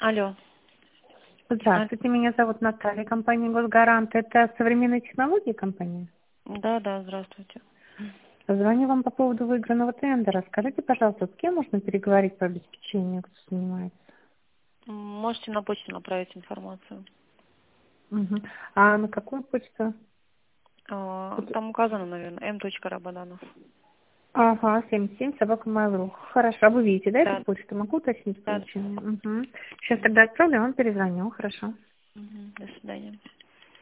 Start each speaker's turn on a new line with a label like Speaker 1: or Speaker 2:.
Speaker 1: Алло.
Speaker 2: Здравствуйте, меня зовут Наталья, компания «Госгарант». Это современные технологии компания?
Speaker 1: Да, здравствуйте.
Speaker 2: Звоню вам по поводу выигранного тендера. Скажите, пожалуйста, с кем можно переговорить по обеспечению, кто занимается?
Speaker 1: Можете на почту направить информацию.
Speaker 2: Мгм. А на какую почту?
Speaker 1: Там указано, наверное, m.rabadanov.
Speaker 2: Ага, 77 собака Mail.ru. Хорошо, а вы видите, да, эту
Speaker 1: Да,
Speaker 2: почту? Могу уточнить
Speaker 1: да.
Speaker 2: получение? Угу. Сейчас тогда отправлю, я вам перезвоню. Хорошо.
Speaker 1: До свидания.